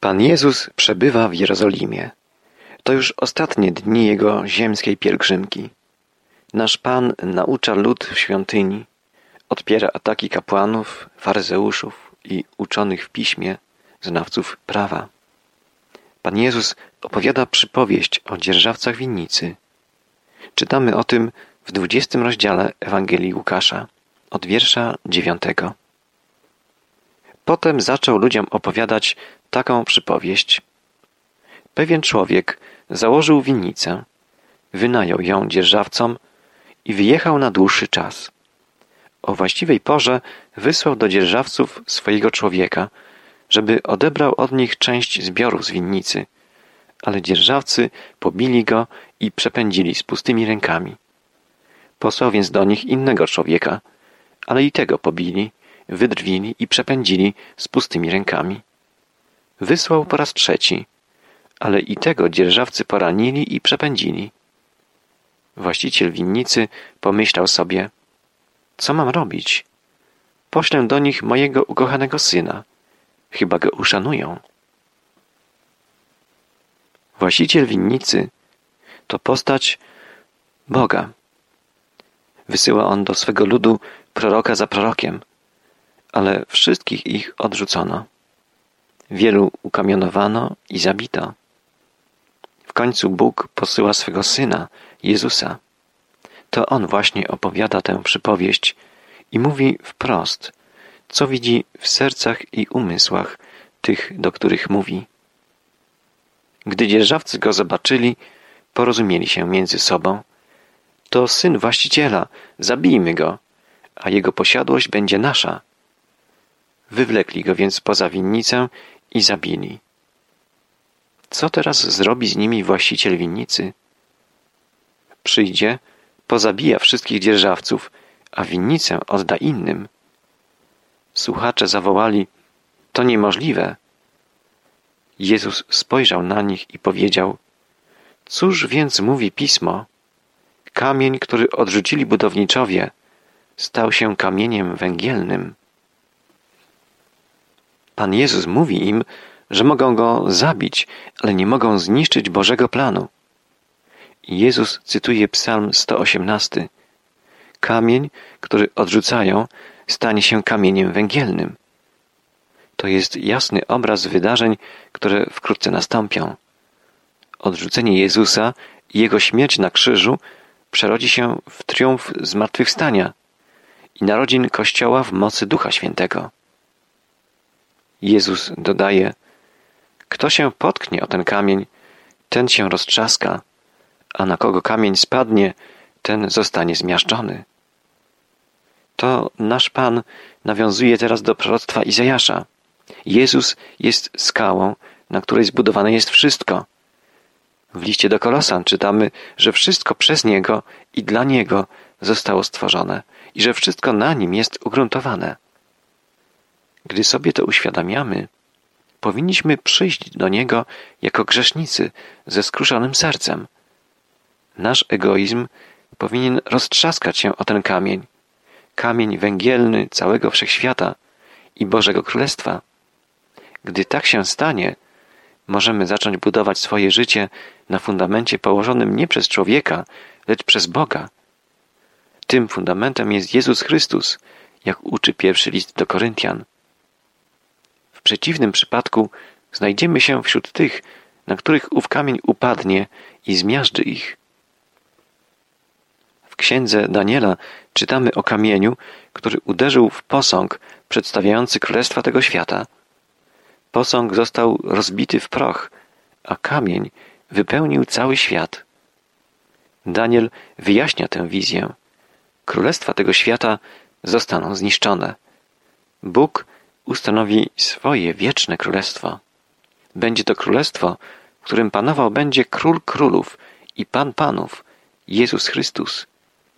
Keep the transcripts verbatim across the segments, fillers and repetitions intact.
Pan Jezus przebywa w Jerozolimie. To już ostatnie dni Jego ziemskiej pielgrzymki. Nasz Pan naucza lud w świątyni, odpiera ataki kapłanów, faryzeuszów i uczonych w piśmie, znawców prawa. Pan Jezus opowiada przypowieść o dzierżawcach winnicy. Czytamy o tym w dwudziestym rozdziale Ewangelii Łukasza, od wiersza dziewiątego. Potem zaczął ludziom opowiadać taką przypowieść. Pewien człowiek założył winnicę, wynajął ją dzierżawcom i wyjechał na dłuższy czas. O właściwej porze wysłał do dzierżawców swojego człowieka, żeby odebrał od nich część zbiorów z winnicy, ale dzierżawcy pobili go i przepędzili z pustymi rękami. Posłał więc do nich innego człowieka, ale i tego pobili, wydrwili i przepędzili z pustymi rękami. Wysłał po raz trzeci, ale i tego dzierżawcy poranili i przepędzili. Właściciel winnicy pomyślał sobie, co mam robić? Poślę do nich mojego ukochanego syna. Chyba go uszanują. Właściciel winnicy to postać Boga. Wysyła on do swego ludu proroka za prorokiem, ale wszystkich ich odrzucono. Wielu ukamionowano i zabito. W końcu Bóg posyła swego Syna, Jezusa. To On właśnie opowiada tę przypowieść i mówi wprost, co widzi w sercach i umysłach tych, do których mówi. Gdy dzierżawcy go zobaczyli, porozumieli się między sobą. To syn właściciela, zabijmy go, a jego posiadłość będzie nasza. Wywlekli go więc poza winnicę i zabili. Co teraz zrobi z nimi właściciel winnicy? Przyjdzie, pozabija wszystkich dzierżawców, a winnicę odda innym. Słuchacze zawołali, to niemożliwe. Jezus spojrzał na nich i powiedział, cóż więc mówi Pismo? Kamień, który odrzucili budowniczowie, stał się kamieniem węgielnym. Pan Jezus mówi im, że mogą go zabić, ale nie mogą zniszczyć Bożego planu. I Jezus cytuje Psalm sto osiemnasty. Kamień, który odrzucają, stanie się kamieniem węgielnym. To jest jasny obraz wydarzeń, które wkrótce nastąpią. Odrzucenie Jezusa i Jego śmierć na krzyżu przerodzi się w triumf zmartwychwstania i narodzin Kościoła w mocy Ducha Świętego. Jezus dodaje, kto się potknie o ten kamień, ten się roztrzaska, a na kogo kamień spadnie, ten zostanie zmiażdżony. To nasz Pan nawiązuje teraz do proroctwa Izajasza. Jezus jest skałą, na której zbudowane jest wszystko. W liście do Kolosan czytamy, że wszystko przez Niego i dla Niego zostało stworzone i że wszystko na Nim jest ugruntowane. Gdy sobie to uświadamiamy, powinniśmy przyjść do Niego jako grzesznicy ze skruszonym sercem. Nasz egoizm powinien roztrzaskać się o ten kamień, kamień węgielny całego wszechświata i Bożego Królestwa. Gdy tak się stanie, możemy zacząć budować swoje życie na fundamencie położonym nie przez człowieka, lecz przez Boga. Tym fundamentem jest Jezus Chrystus, jak uczy pierwszy list do Koryntian. W przeciwnym przypadku znajdziemy się wśród tych, na których ów kamień upadnie i zmiażdży ich. W księdze Daniela czytamy o kamieniu, który uderzył w posąg przedstawiający królestwa tego świata. Posąg został rozbity w proch, a kamień wypełnił cały świat. Daniel wyjaśnia tę wizję. Królestwa tego świata zostaną zniszczone. Bóg ustanowi swoje wieczne królestwo. Będzie to królestwo, w którym panował będzie Król Królów i Pan Panów, Jezus Chrystus.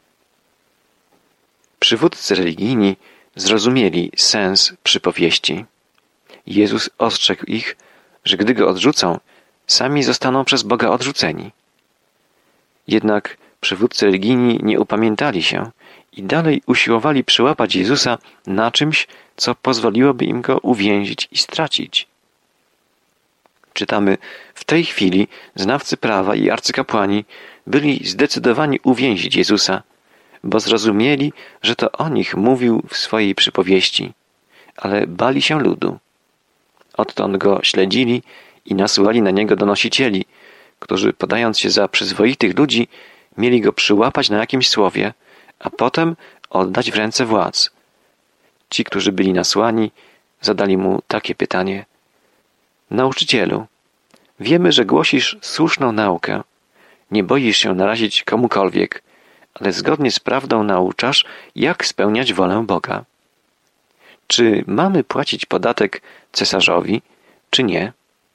Przywódcy religijni zrozumieli sens przypowieści. Jezus ostrzegł ich, że gdy Go odrzucą, sami zostaną przez Boga odrzuceni. Jednak przywódcy religijni nie upamiętali się i dalej usiłowali przyłapać Jezusa na czymś, co pozwoliłoby im Go uwięzić i stracić. Czytamy, w tej chwili znawcy prawa i arcykapłani byli zdecydowani uwięzić Jezusa, bo zrozumieli, że to o nich mówił w swojej przypowieści, ale bali się ludu. Odtąd go śledzili i nasyłali na niego donosicieli, którzy podając się za przyzwoitych ludzi, mieli go przyłapać na jakimś słowie, a potem oddać w ręce władz. Ci, którzy byli nasłani, zadali mu takie pytanie. Nauczycielu, wiemy, że głosisz słuszną naukę. Nie boisz się narazić komukolwiek, ale zgodnie z prawdą nauczasz, jak spełniać wolę Boga. Czy mamy płacić podatek cesarzowi, czy nie?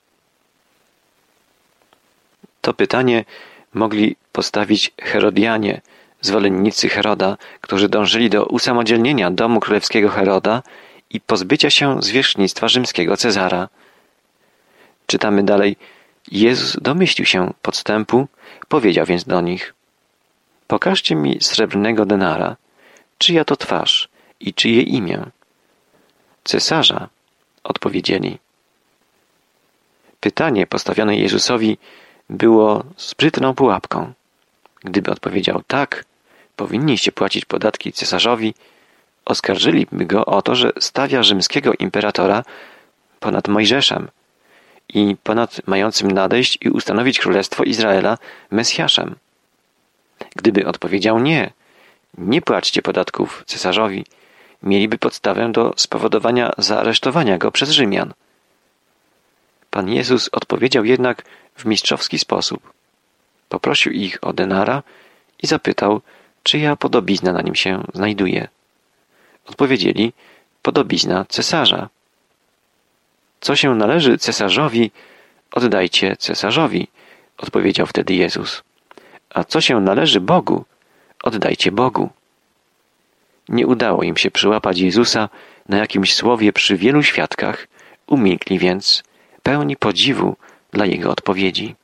To pytanie mogli postawić Herodianie, zwolennicy Heroda, którzy dążyli do usamodzielnienia domu królewskiego Heroda i pozbycia się zwierzchnictwa rzymskiego Cezara. Czytamy dalej. Jezus domyślił się podstępu, powiedział więc do nich: pokażcie mi srebrnego denara, czyja to twarz i czyje imię. Cesarza, odpowiedzieli. Pytanie postawione Jezusowi było sprytną pułapką. Gdyby odpowiedział tak, powinniście płacić podatki cesarzowi, oskarżyliby go o to, że stawia rzymskiego imperatora ponad Mojżeszem i ponad mającym nadejść i ustanowić królestwo Izraela Mesjaszem. Gdyby odpowiedział nie, nie płaczcie podatków cesarzowi, mieliby podstawę do spowodowania zaaresztowania go przez Rzymian. Pan Jezus odpowiedział jednak w mistrzowski sposób. Poprosił ich o denara i zapytał, czyja podobizna na nim się znajduje. Odpowiedzieli, podobizna cesarza. Co się należy cesarzowi, oddajcie cesarzowi, odpowiedział wtedy Jezus. A co się należy Bogu, oddajcie Bogu. Nie udało im się przyłapać Jezusa na jakimś słowie przy wielu świadkach, umilkli więc, pełni podziwu dla Jego odpowiedzi.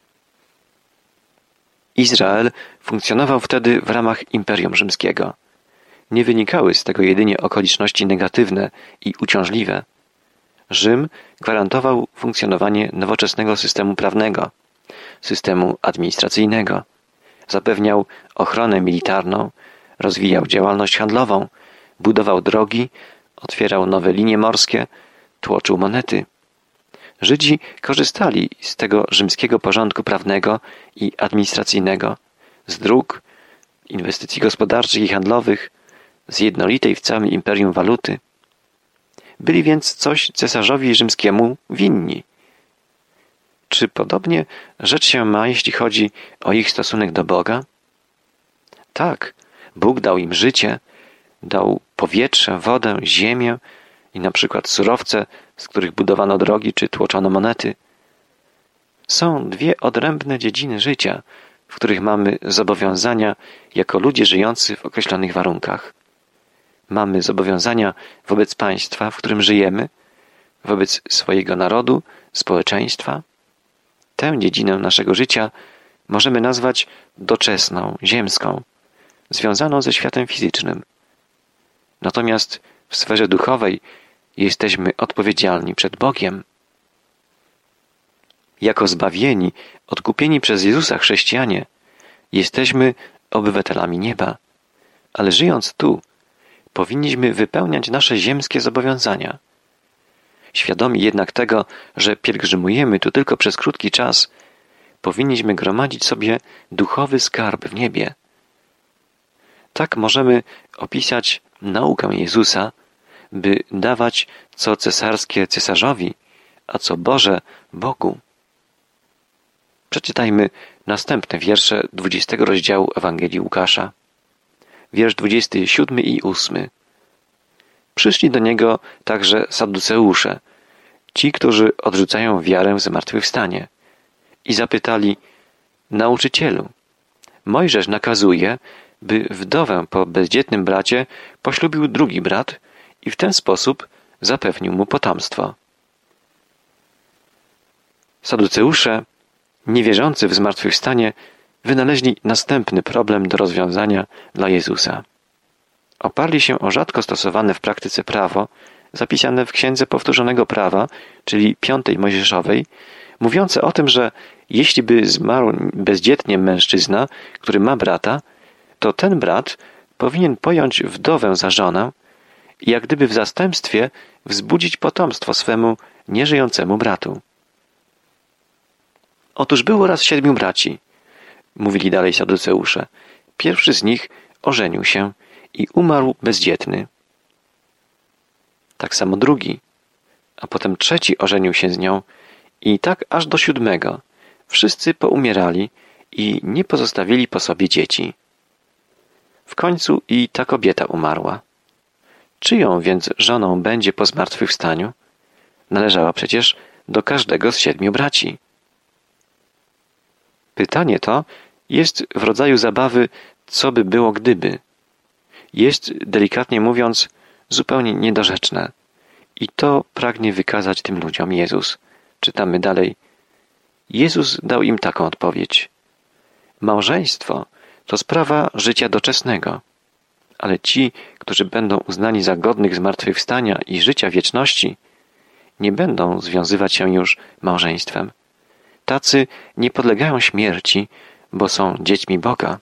Izrael funkcjonował wtedy w ramach Imperium Rzymskiego. Nie wynikały z tego jedynie okoliczności negatywne i uciążliwe. Rzym gwarantował funkcjonowanie nowoczesnego systemu prawnego, systemu administracyjnego, zapewniał ochronę militarną, rozwijał działalność handlową, budował drogi, otwierał nowe linie morskie, tłoczył monety. Żydzi korzystali z tego rzymskiego porządku prawnego i administracyjnego, z dróg, inwestycji gospodarczych i handlowych, z jednolitej w całym imperium waluty. Byli więc coś cesarzowi rzymskiemu winni. Czy podobnie rzecz się ma, jeśli chodzi o ich stosunek do Boga? Tak, Bóg dał im życie, dał powietrze, wodę, ziemię i na przykład surowce, z których budowano drogi czy tłoczono monety. Są dwie odrębne dziedziny życia, w których mamy zobowiązania jako ludzie żyjący w określonych warunkach. Mamy zobowiązania wobec państwa, w którym żyjemy, wobec swojego narodu, społeczeństwa. Tę dziedzinę naszego życia możemy nazwać doczesną, ziemską, związaną ze światem fizycznym. Natomiast w sferze duchowej jesteśmy odpowiedzialni przed Bogiem. Jako zbawieni, odkupieni przez Jezusa chrześcijanie, jesteśmy obywatelami nieba, ale żyjąc tu, powinniśmy wypełniać nasze ziemskie zobowiązania. Świadomi jednak tego, że pielgrzymujemy tu tylko przez krótki czas, powinniśmy gromadzić sobie duchowy skarb w niebie. Tak możemy opisać naukę Jezusa, by dawać co cesarskie cesarzowi, a co Boże Bogu. Przeczytajmy następne wiersze dwudziestego rozdziału Ewangelii Łukasza. Wiersz dwudziesty siódmy i ósmy. Przyszli do Niego także Saduceusze, ci, którzy odrzucają wiarę w zmartwychwstanie, i zapytali: Nauczycielu, Mojżesz nakazuje, by wdowę po bezdzietnym bracie poślubił drugi brat i w ten sposób zapewnił mu potomstwo. Saduceusze, niewierzący w zmartwychwstanie, wynaleźli następny problem do rozwiązania dla Jezusa. Oparli się o rzadko stosowane w praktyce prawo, zapisane w Księdze Powtórzonego Prawa, czyli piątej Mojżeszowej, mówiące o tym, że jeśli by zmarł bezdzietnie mężczyzna, który ma brata, to ten brat powinien pojąć wdowę za żonę i jak gdyby w zastępstwie wzbudzić potomstwo swemu nieżyjącemu bratu. Otóż było raz siedmiu braci, mówili dalej Saduceusze. Pierwszy z nich ożenił się i umarł bezdzietny. Tak samo drugi, a potem trzeci ożenił się z nią i tak aż do siódmego. Wszyscy poumierali i nie pozostawili po sobie dzieci. W końcu i ta kobieta umarła. Czyją więc żoną będzie po zmartwychwstaniu? Należała przecież do każdego z siedmiu braci. Pytanie to jest w rodzaju zabawy, co by było gdyby. Jest, delikatnie mówiąc, zupełnie niedorzeczne. I to pragnie wykazać tym ludziom Jezus. Czytamy dalej. Jezus dał im taką odpowiedź. Małżeństwo to sprawa życia doczesnego, ale ci, którzy będą uznani za godnych zmartwychwstania i życia wieczności, nie będą związywać się już małżeństwem. Tacy nie podlegają śmierci, bo są dziećmi Boga.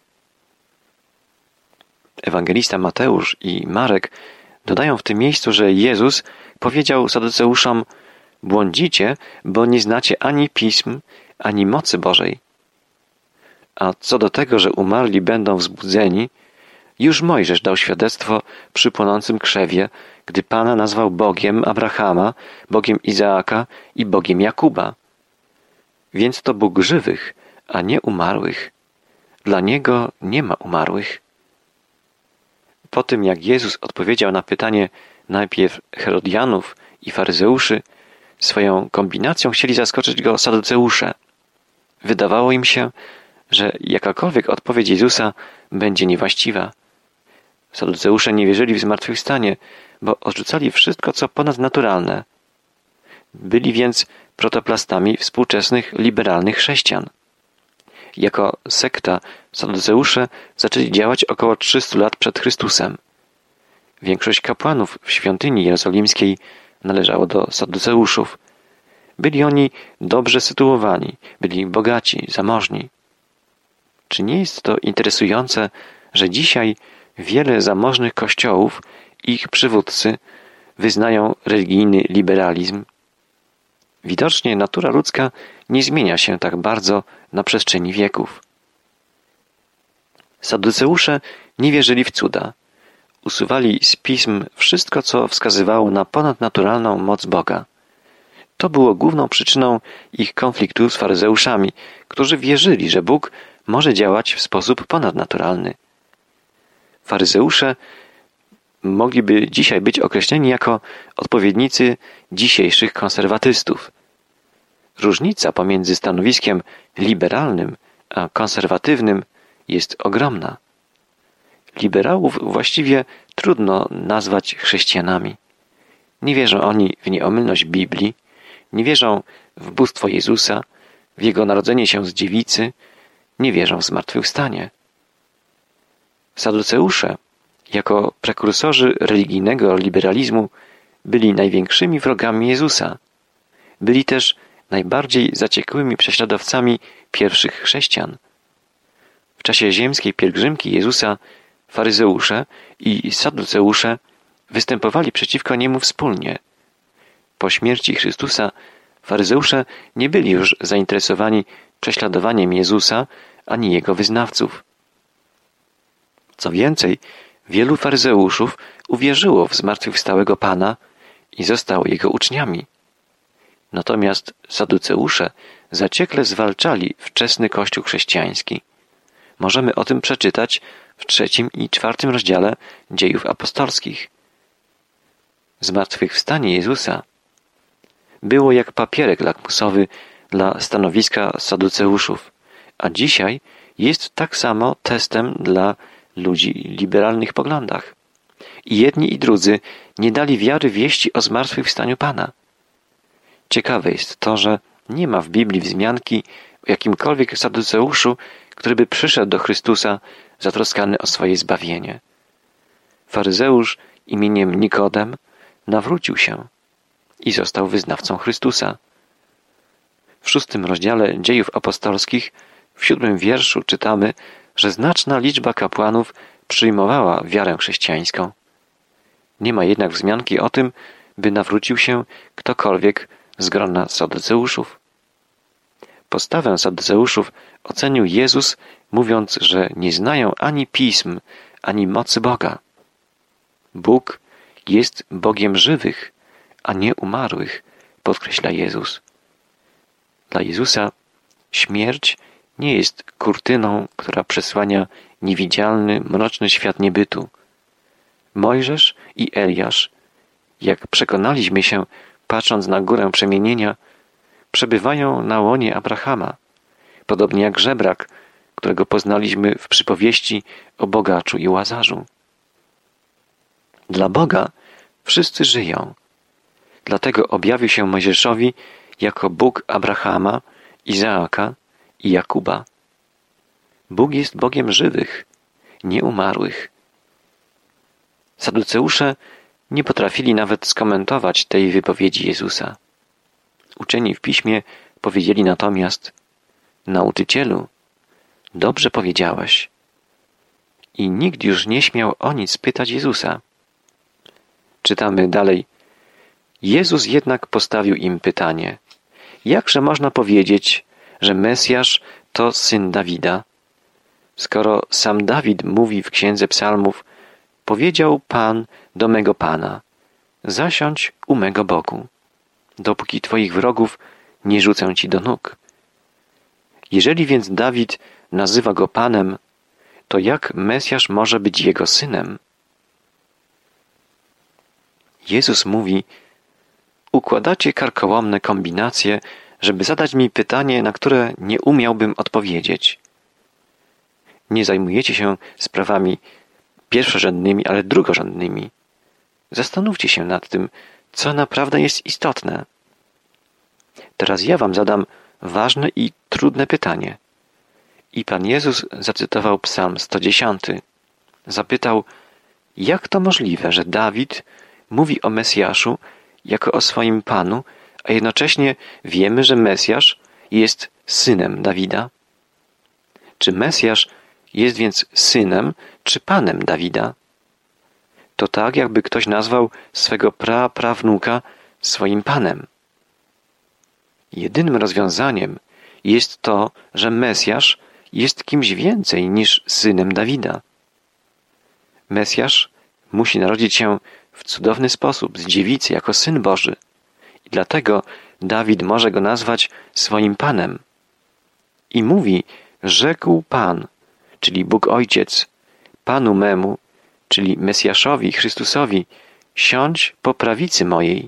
Ewangelista Mateusz i Marek dodają w tym miejscu, że Jezus powiedział Saduceuszom: błądzicie, bo nie znacie ani pism, ani mocy Bożej. A co do tego, że umarli będą wzbudzeni, już Mojżesz dał świadectwo przy płonącym krzewie, gdy Pana nazwał Bogiem Abrahama, Bogiem Izaaka i Bogiem Jakuba. Więc to Bóg żywych, a nie umarłych. Dla Niego nie ma umarłych. Po tym, jak Jezus odpowiedział na pytanie najpierw Herodianów i faryzeuszy, swoją kombinacją chcieli zaskoczyć go Saduceusze. Wydawało im się, że jakakolwiek odpowiedź Jezusa będzie niewłaściwa. Saduceusze nie wierzyli w zmartwychwstanie, bo odrzucali wszystko, co ponadnaturalne. Byli więc protoplastami współczesnych liberalnych chrześcijan. Jako sekta Saduceusze zaczęli działać około trzystu lat przed Chrystusem. Większość kapłanów w świątyni jerozolimskiej należało do Saduceuszów. Byli oni dobrze sytuowani, byli bogaci, zamożni. Czy nie jest to interesujące, że dzisiaj wiele zamożnych kościołów i ich przywódcy wyznają religijny liberalizm? Widocznie natura ludzka nie zmienia się tak bardzo na przestrzeni wieków. Saduceusze nie wierzyli w cuda. Usuwali z pism wszystko, co wskazywało na ponadnaturalną moc Boga. To było główną przyczyną ich konfliktu z faryzeuszami, którzy wierzyli, że Bóg może działać w sposób ponadnaturalny. Faryzeusze mogliby dzisiaj być określeni jako odpowiednicy dzisiejszych konserwatystów. Różnica pomiędzy stanowiskiem liberalnym a konserwatywnym jest ogromna. Liberałów właściwie trudno nazwać chrześcijanami. Nie wierzą oni w nieomylność Biblii, nie wierzą w bóstwo Jezusa, w Jego narodzenie się z dziewicy, nie wierzą w zmartwychwstanie. Saduceusze, jako prekursorzy religijnego liberalizmu, byli największymi wrogami Jezusa. Byli też najbardziej zaciekłymi prześladowcami pierwszych chrześcijan. W czasie ziemskiej pielgrzymki Jezusa faryzeusze i saduceusze występowali przeciwko Niemu wspólnie. Po śmierci Chrystusa faryzeusze nie byli już zainteresowani prześladowaniem Jezusa ani Jego wyznawców. Co więcej, wielu faryzeuszów uwierzyło w zmartwychwstałego Pana i zostało Jego uczniami. Natomiast saduceusze zaciekle zwalczali wczesny Kościół chrześcijański. Możemy o tym przeczytać w trzecim i czwartym rozdziale Dziejów Apostolskich. Zmartwychwstanie Jezusa było jak papierek lakmusowy dla stanowiska saduceuszów, a dzisiaj jest tak samo testem dla ludzi liberalnych poglądach. I jedni i drudzy nie dali wiary wieści o zmartwychwstaniu Pana. Ciekawe jest to, że nie ma w Biblii wzmianki o jakimkolwiek saduceuszu, który by przyszedł do Chrystusa zatroskany o swoje zbawienie. Faryzeusz imieniem Nikodem nawrócił się i został wyznawcą Chrystusa. W szóstym rozdziale Dziejów Apostolskich, w siódmym wierszu czytamy, że znaczna liczba kapłanów przyjmowała wiarę chrześcijańską. Nie ma jednak wzmianki o tym, by nawrócił się ktokolwiek z grona Saduceuszów. Postawę Saduceuszów ocenił Jezus, mówiąc, że nie znają ani pism, ani mocy Boga. Bóg jest Bogiem żywych, a nie umarłych, podkreśla Jezus. Dla Jezusa śmierć nie jest kurtyną, która przesłania niewidzialny, mroczny świat niebytu. Mojżesz i Eliasz, jak przekonaliśmy się, patrząc na górę przemienienia, przebywają na łonie Abrahama, podobnie jak żebrak, którego poznaliśmy w przypowieści o bogaczu i Łazarzu. Dla Boga wszyscy żyją. Dlatego objawił się Mojżeszowi jako Bóg Abrahama, Izaaka i Jakuba. Bóg jest Bogiem żywych, nie umarłych. Saduceusze nie potrafili nawet skomentować tej wypowiedzi Jezusa. Uczeni w piśmie powiedzieli natomiast: Nauczycielu, dobrze powiedziałeś. I nikt już nie śmiał o nic pytać Jezusa. Czytamy dalej. Jezus jednak postawił im pytanie: jakże można powiedzieć, że Mesjasz to syn Dawida? Skoro sam Dawid mówi w Księdze Psalmów: powiedział Pan do mego Pana: zasiądź u mego boku, dopóki Twoich wrogów nie rzucę Ci do nóg. Jeżeli więc Dawid nazywa go Panem, to jak Mesjasz może być jego synem? Jezus mówi: układacie karkołomne kombinacje, żeby zadać mi pytanie, na które nie umiałbym odpowiedzieć. Nie zajmujecie się sprawami pierwszorzędnymi, ale drugorzędnymi. Zastanówcie się nad tym, co naprawdę jest istotne. Teraz ja wam zadam ważne i trudne pytanie. I Pan Jezus zacytował Psalm sto dziesiąty. Zapytał: jak to możliwe, że Dawid mówi o Mesjaszu jako o swoim Panu, a jednocześnie wiemy, że Mesjasz jest synem Dawida? Czy Mesjasz jest więc synem czy panem Dawida? To tak, jakby ktoś nazwał swego praprawnuka swoim panem. Jedynym rozwiązaniem jest to, że Mesjasz jest kimś więcej niż synem Dawida. Mesjasz musi narodzić się w cudowny sposób z dziewicy jako Syn Boży. I dlatego Dawid może go nazwać swoim Panem. I mówi: rzekł Pan, czyli Bóg Ojciec, Panu memu, czyli Mesjaszowi, Chrystusowi: siądź po prawicy mojej.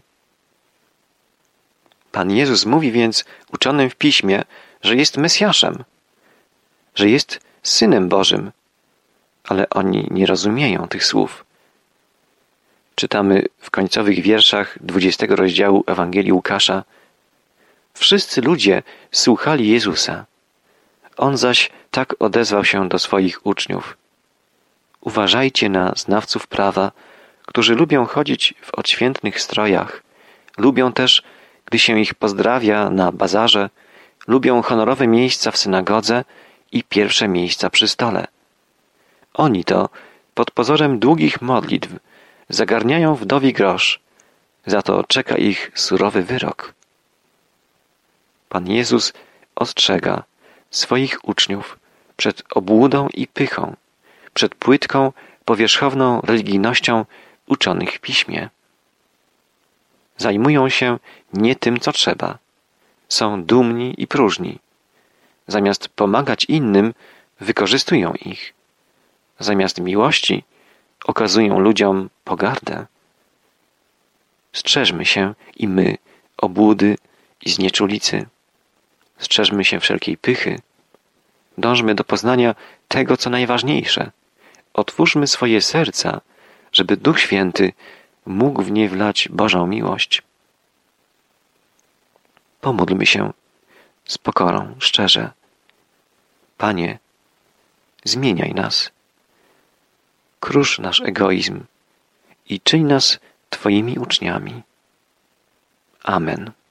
Pan Jezus mówi więc uczonym w Piśmie, że jest Mesjaszem, że jest Synem Bożym, ale oni nie rozumieją tych słów. Czytamy w końcowych wierszach dwudziestego rozdziału Ewangelii Łukasza: wszyscy ludzie słuchali Jezusa. On zaś tak odezwał się do swoich uczniów: uważajcie na znawców prawa, którzy lubią chodzić w odświętnych strojach, lubią też, gdy się ich pozdrawia na bazarze, lubią honorowe miejsca w synagodze i pierwsze miejsca przy stole. Oni to pod pozorem długich modlitw zagarniają wdowi grosz, za to czeka ich surowy wyrok. Pan Jezus ostrzega swoich uczniów przed obłudą i pychą, przed płytką, powierzchowną religijnością uczonych w Piśmie. Zajmują się nie tym, co trzeba. Są dumni i próżni. Zamiast pomagać innym, wykorzystują ich. Zamiast miłości okazują ludziom pogardę. Strzeżmy się i my obłudy i znieczulicy. Strzeżmy się wszelkiej pychy. Dążmy do poznania tego, co najważniejsze. Otwórzmy swoje serca, żeby Duch Święty mógł w nie wlać Bożą miłość. Pomódlmy się z pokorą, szczerze. Panie, zmieniaj nas. Krusz nasz egoizm i czyń nas Twoimi uczniami. Amen.